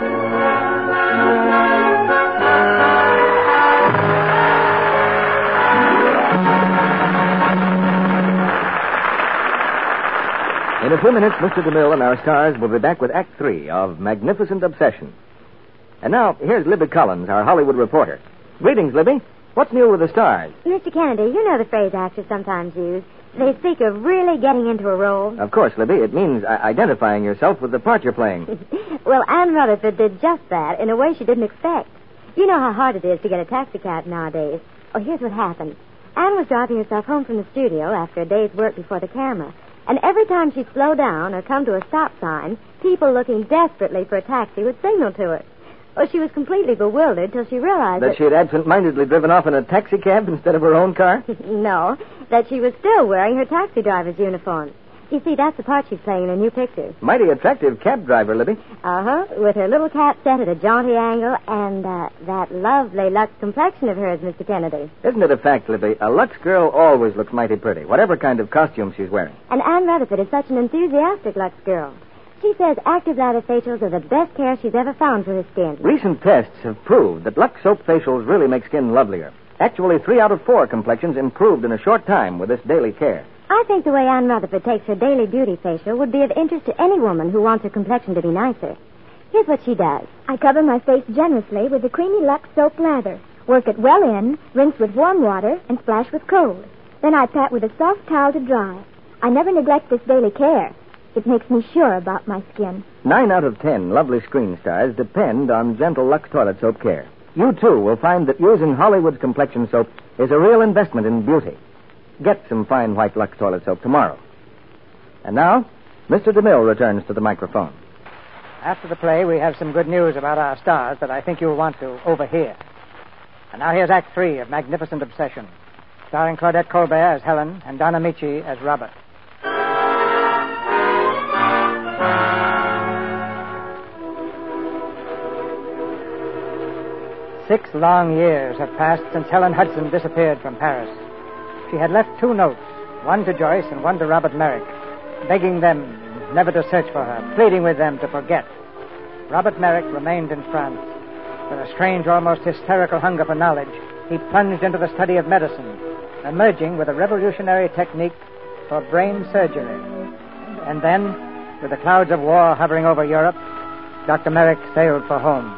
In a few minutes, Mr. DeMille and our stars will be back with Act 3 of Magnificent Obsession. And now, here's Libby Collins, our Hollywood reporter. Greetings, Libby. What's new with the stars? Mr. Kennedy, you know the phrase actors sometimes use. They speak of really getting into a role. Of course, Libby. It means identifying yourself with the part you're playing. Well, Anne Rutherford did just that in a way she didn't expect. You know how hard it is to get a taxicab nowadays. Oh, here's what happened. Anne was driving herself home from the studio after a day's work before the camera. And every time she'd slow down or come to a stop sign, people looking desperately for a taxi would signal to her. Well, she was completely bewildered till she realized that she had absent-mindedly driven off in a taxicab instead of her own car? No, that she was still wearing her taxi driver's uniform. You see, that's the part she's playing in her new picture. Mighty attractive cab driver, Libby. Uh-huh, with her little cap set at a jaunty angle and that lovely Lux complexion of hers, Mr. Kennedy. Isn't it a fact, Libby? A Lux girl always looks mighty pretty, whatever kind of costume she's wearing. And Anne Rutherford is such an enthusiastic Lux girl. She says active lather facials are the best care she's ever found for her skin. Recent tests have proved that Lux soap facials really make skin lovelier. Actually, 3 out of 4 complexions improved in a short time with this daily care. I think the way Anne Rutherford takes her daily beauty facial would be of interest to any woman who wants her complexion to be nicer. Here's what she does. I cover my face generously with the creamy Lux soap lather. Work it well in, rinse with warm water, and splash with cold. Then I pat with a soft towel to dry. I never neglect this daily care. It makes me sure about my skin. 9 out of 10 lovely screen stars depend on gentle Lux toilet soap care. You, too, will find that using Hollywood's complexion soap is a real investment in beauty. Get some fine white Lux toilet soap tomorrow. And now, Mr. DeMille returns to the microphone. After the play, we have some good news about our stars that I think you'll want to overhear. And now here's Act 3 of Magnificent Obsession, starring Claudette Colbert as Helen and Don Amici as Robert. 6 long years have passed since Helen Hudson disappeared from Paris. She had left 2 notes, one to Joyce and one to Robert Merrick, begging them never to search for her, pleading with them to forget. Robert Merrick remained in France. With a strange, almost hysterical hunger for knowledge, he plunged into the study of medicine, emerging with a revolutionary technique for brain surgery. And then, with the clouds of war hovering over Europe, Dr. Merrick sailed for home.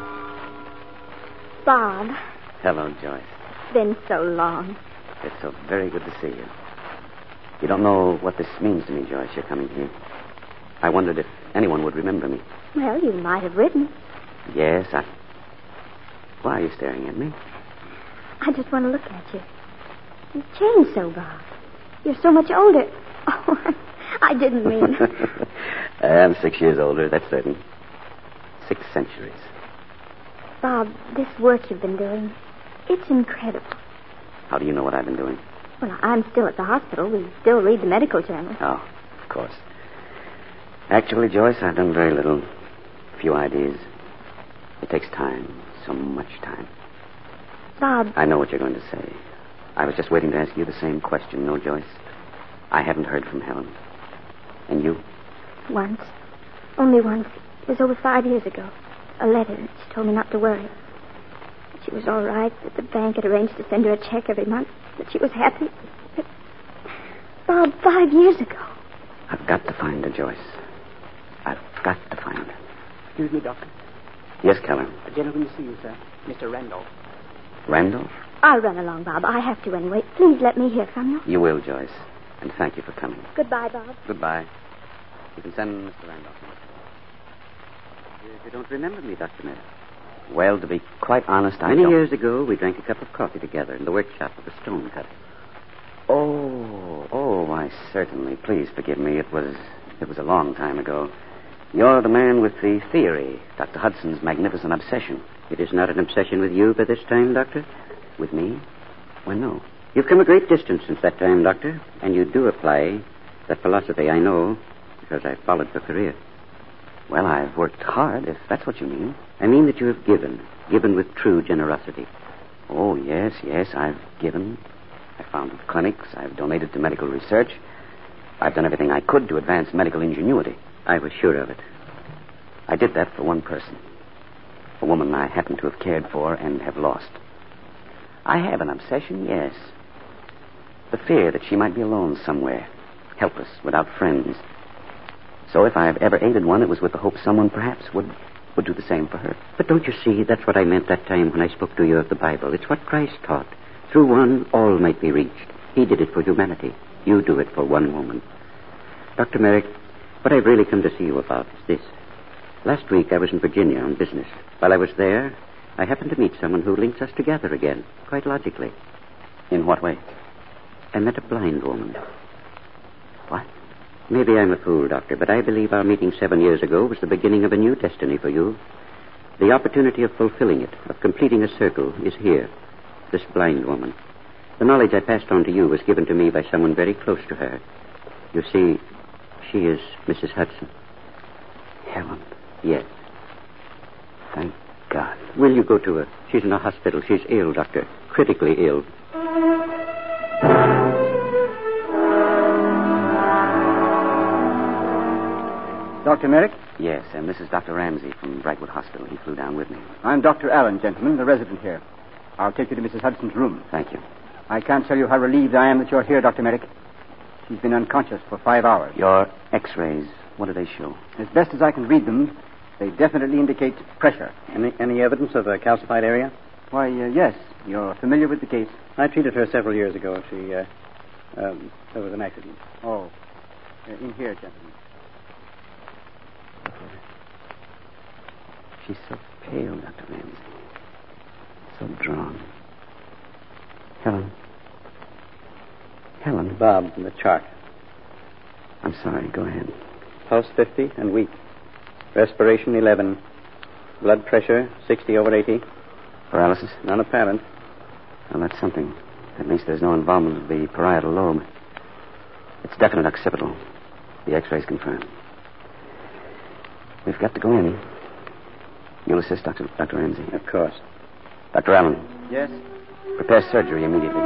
Bob. Hello, Joyce. It's been so long. It's so very good to see you. You don't know what this means to me, Joyce, you're coming here. I wondered if anyone would remember me. Well, you might have written. Yes, Why are you staring at me? I just want to look at you. You've changed so, Bob. You're so much older. Oh, I didn't mean... I'm 6 years older, that's certain. 6 centuries. Bob, this work you've been doing, it's incredible. How do you know what I've been doing? Well, I'm still at the hospital. We still read the medical journal. Oh, of course. Actually, Joyce, I've done very little. A few ideas. It takes time. So much time. Bob... I know what you're going to say. I was just waiting to ask you the same question. No, Joyce? I haven't heard from Helen. And you? Once. Only once. It was over 5 years ago. A letter. She told me not to worry. That she was all right. That the bank had arranged to send her a check every month. That she was happy. But... Bob, 5 years ago. I've got to find her, Joyce. I've got to find her. Excuse me, Doctor. Yes, Keller. A gentleman to see you, sir. Mr. Randolph. Randolph? I'll run along, Bob. I have to anyway. Please let me hear from you. You will, Joyce. And thank you for coming. Goodbye, Bob. Goodbye. You can send Mr. Randolph. You don't remember me, Dr. Merrick. Well, to be quite honest, I don't. Many years ago, we drank a cup of coffee together in the workshop of a stone cutter. Oh, why, certainly. Please forgive me. It was a long time ago. You're the man with the theory, Dr. Hudson's magnificent obsession. It is not an obsession with you by this time, Doctor? With me? Well, no. You've come a great distance since that time, Doctor, and you do apply that philosophy, I know, because I followed your career. Well, I've worked hard, if that's what you mean. I mean that you have given with true generosity. Oh, yes, I've given. I've founded clinics. I've donated to medical research. I've done everything I could to advance medical ingenuity. I was sure of it. I did that for one person. A woman I happen to have cared for and have lost. I have an obsession, yes. The fear that she might be alone somewhere, helpless, without friends. So if I've ever aided one, it was with the hope someone perhaps would do the same for her. But don't you see, that's what I meant that time when I spoke to you of the Bible. It's what Christ taught. Through one, all might be reached. He did it for humanity. You do it for one woman. Dr. Merrick, what I've really come to see you about is this. Last week I was in Virginia on business. While I was there, I happened to meet someone who links us together again, quite logically. In what way? I met a blind woman. What? Maybe I'm a fool, Doctor, but I believe our meeting 7 years ago was the beginning of a new destiny for you. The opportunity of fulfilling it, of completing a circle, is here. This blind woman. The knowledge I passed on to you was given to me by someone very close to her. You see, she is Mrs. Hudson. Helen. Yes. Thank God. Will you go to her? She's in a hospital. She's ill, Doctor. Critically ill. Dr. Merrick? Yes, and this is Dr. Ramsey from Brightwood Hospital. He flew down with me. I'm Dr. Allen, gentlemen, the resident here. I'll take you to Mrs. Hudson's room. Thank you. I can't tell you how relieved I am that you're here, Dr. Merrick. She's been unconscious for 5 hours. Your x-rays, what do they show? As best as I can read them, they definitely indicate pressure. Any evidence of a calcified area? Why, yes. You're familiar with the case. I treated her several years ago. There was an accident. Oh. In here, gentlemen. She's so pale, Dr. Ramsey. So drawn. Helen. Bob, from the chart. I'm sorry, go ahead. Pulse 50 and weak. Respiration 11. Blood pressure 60/80. Paralysis? None apparent. Well, that's something. At least there's no involvement of the parietal lobe. It's definite occipital. The x-rays confirm. We've got to go in. You'll assist Dr. Ramsey. Of course. Dr. Allen. Yes? Prepare surgery immediately.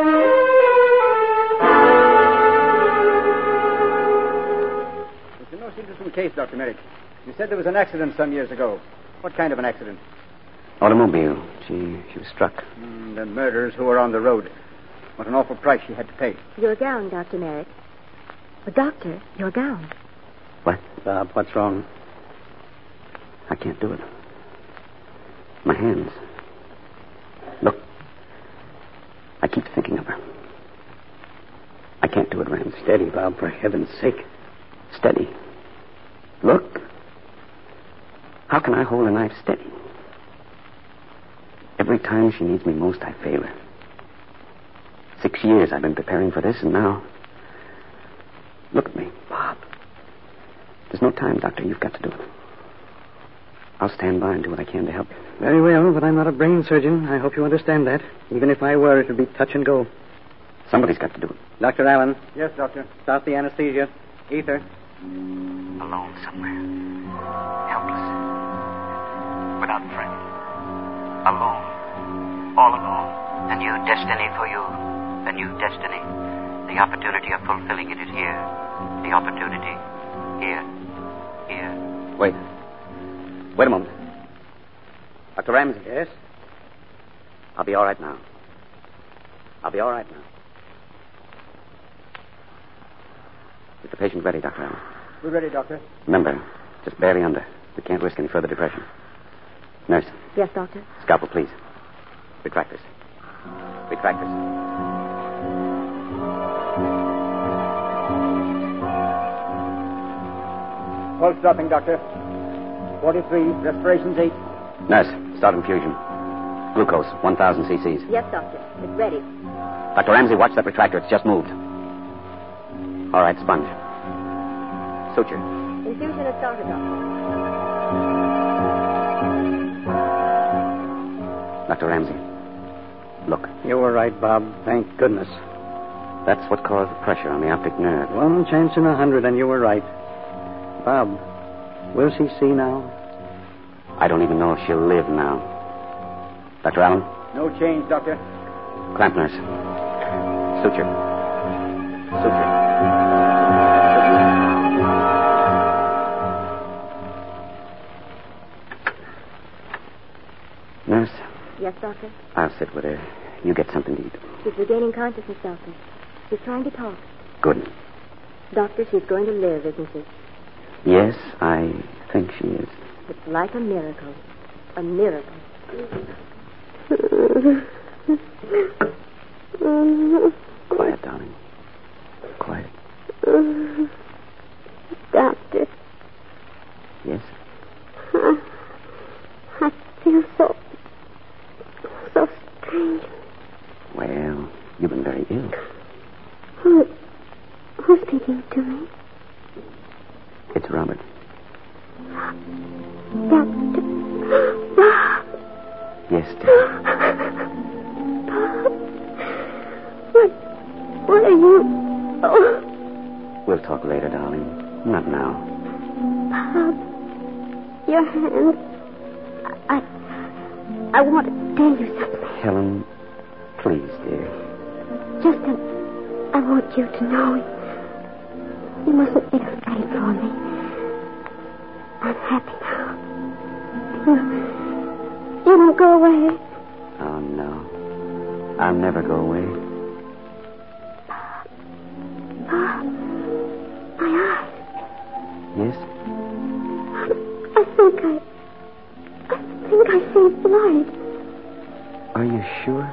It's the most interesting case, Dr. Merrick. You said there was an accident some years ago. What kind of an accident? Automobile. She was struck. The murderers who were on the road. What an awful price she had to pay. Your gown, Dr. Merrick. Oh, Doctor, your gown. What? Bob, what's wrong? I can't do it. My hands. Look. I keep thinking of her. I can't do it, Ramsey. Steady, Bob, for heaven's sake. Steady. Look. How can I hold a knife steady? Every time she needs me most, I fail her. 6 years I've been preparing for this, and now... Look at me, Bob. There's no time, Doctor. You've got to do it. I'll stand by and do what I can to help you. Very well, but I'm not a brain surgeon. I hope you understand that. Even if I were, it would be touch and go. Somebody's got to do it. Dr. Allen. Yes, Doctor. Stop the anesthesia. Ether. Alone somewhere. Helpless. Without friend. Alone. All alone. A new destiny for you. A new destiny. The opportunity of fulfilling it is here. The opportunity. Here. Here. Wait. Wait a moment. Dr. Ramsey. Yes? I'll be all right now. I'll be all right now. Is the patient ready, Dr. Allen? We're ready, Doctor. Remember, just barely under. We can't risk any further depression. Nurse. Yes, Doctor. Scalpel, please. Retractors. Retractors. Pulse dropping, Doctor. 43, respirations 8. Nurse, start infusion. Glucose, 1,000 cc's. Yes, Doctor. It's ready. Dr. Ramsey, watch that retractor. It's just moved. All right, sponge. Suture. Infusion has started, Doctor. Dr. Ramsey, look. You were right, Bob. Thank goodness. That's what caused the pressure on the optic nerve. 1 chance in 100, and you were right. Bob, will she see now? I don't even know if she'll live now. Dr. Allen? No change, Doctor. Clamp nurse. Suture. Suture. Nurse? Yes, Doctor? I'll sit with her. You get something to eat. She's regaining consciousness, Doctor. She's trying to talk. Good. Doctor, she's going to live, isn't she? Yes, I think she is. It's like a miracle. A miracle. Quiet, darling. Quiet. Doctor. Yes? I feel so strange. Well, you've been very ill. Who's speaking to me? It's Robert. Doctor. Bob. Yes, dear. Bob. What are you... Oh. We'll talk later, darling. Not now. Bob. Your hand. I want to tell you something. Helen, please, dear. Justin, I want you to know you mustn't be afraid for me. I'm happy now. You don't go away. Oh, no. I'll never go away. Bob, my eyes. Yes? I think I see blood. Are you sure?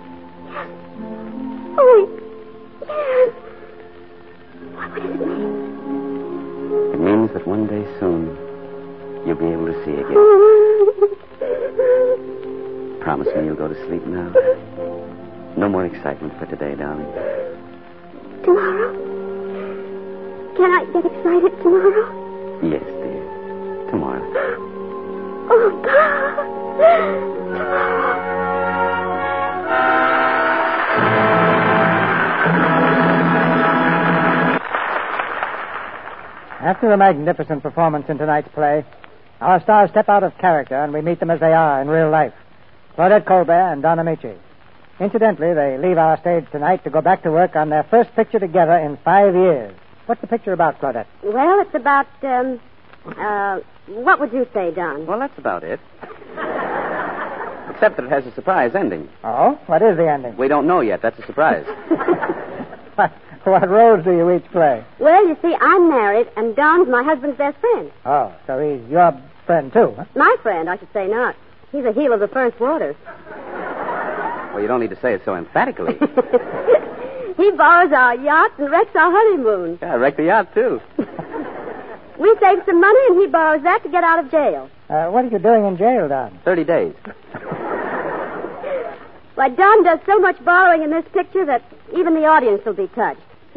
Oh, yes. What does it mean? It means that one day soon you'll be able to see again. Promise me you'll go to sleep now. No more excitement for today, darling. Tomorrow? Can I get excited tomorrow? Yes, dear. Tomorrow. After a magnificent performance in tonight's play, our stars step out of character and we meet them as they are in real life. Claudette Colbert and Don Amici. Incidentally, they leave our stage tonight to go back to work on their first picture together in 5 years. What's the picture about, Claudette? Well, it's about, what would you say, Don? Well, that's about it. Except that it has a surprise ending. Oh? What is the ending? We don't know yet. That's a surprise. What roles do you each play? Well, you see, I'm married, and Don's my husband's best friend. Oh, so he's your friend, too, huh? My friend, I should say not. He's a heel of the first water. Well, you don't need to say it so emphatically. He borrows our yacht and wrecks our honeymoon. Yeah, I wrecked the yacht, too. We save some money, and he borrows that to get out of jail. What are you doing in jail, Don? 30 days. Why, Don does so much borrowing in this picture that even the audience will be touched.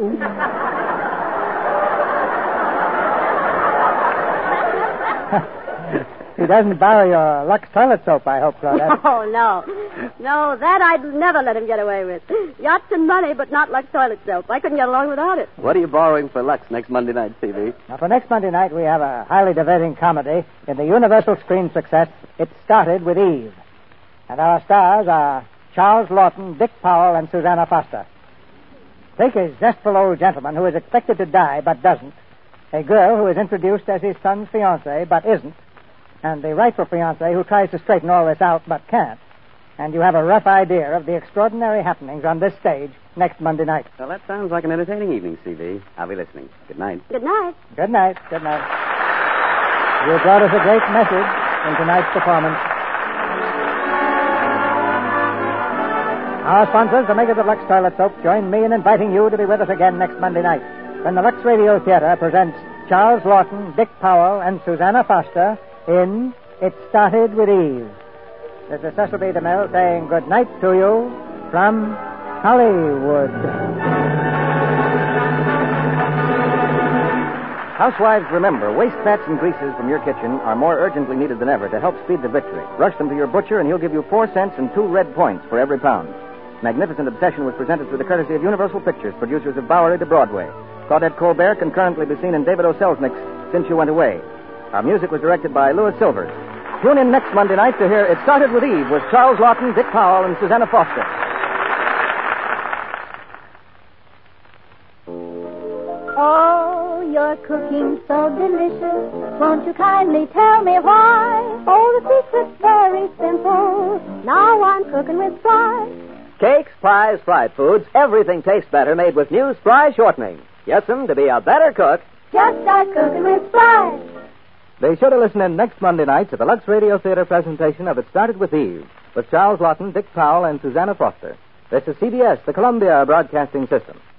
He doesn't borrow your Lux toilet soap, I hope, Claudette. Oh, no. No, that I'd never let him get away with. Yachts and money, but not Lux toilet soap. I couldn't get along without it. What are you borrowing for Lux next Monday night, TV? Now, for next Monday night, we have a highly diverting comedy in the universal screen success, It Started with Eve. And our stars are Charles Lawton, Dick Powell, and Susanna Foster. Take a zestful old gentleman who is expected to die but doesn't, a girl who is introduced as his son's fiancée but isn't, and the rightful fiancée who tries to straighten all this out but can't. And you have a rough idea of the extraordinary happenings on this stage next Monday night. Well, that sounds like an entertaining evening, CV. I'll be listening. Good night. Good night. Good night. Good night. You brought us a great message in tonight's performance. Our sponsors, the makers of Lux Toilet Soap, join me in inviting you to be with us again next Monday night when the Lux Radio Theater presents Charles Lawton, Dick Powell, and Susanna Foster in It Started with Eve. This is Cecil B. DeMille saying good night to you from Hollywood. Housewives, remember, waste fats and greases from your kitchen are more urgently needed than ever to help speed the victory. Rush them to your butcher and he'll give you 4 cents and 2 red points for every pound. Magnificent Obsession was presented through the courtesy of Universal Pictures, producers of Bowery to Broadway. Claudette Colbert can currently be seen in David O. Selznick's Since You Went Away. Our music was directed by Louis Silvers. Tune in next Monday night to hear It Started with Eve with Charles Lawton, Dick Powell, and Susanna Foster. Oh, you're cooking so delicious. Won't you kindly tell me why? Oh, the secret's very simple. Now I'm cooking with Spry. Cakes, pies, fried foods, everything tastes better made with new Spry shortening. Yes'm, to be a better cook. Just start cooking with Spry. Be sure to listen in next Monday night to the Lux Radio Theater presentation of It Started with Eve with Charles Lawton, Dick Powell, and Susanna Foster. This is CBS, the Columbia Broadcasting System.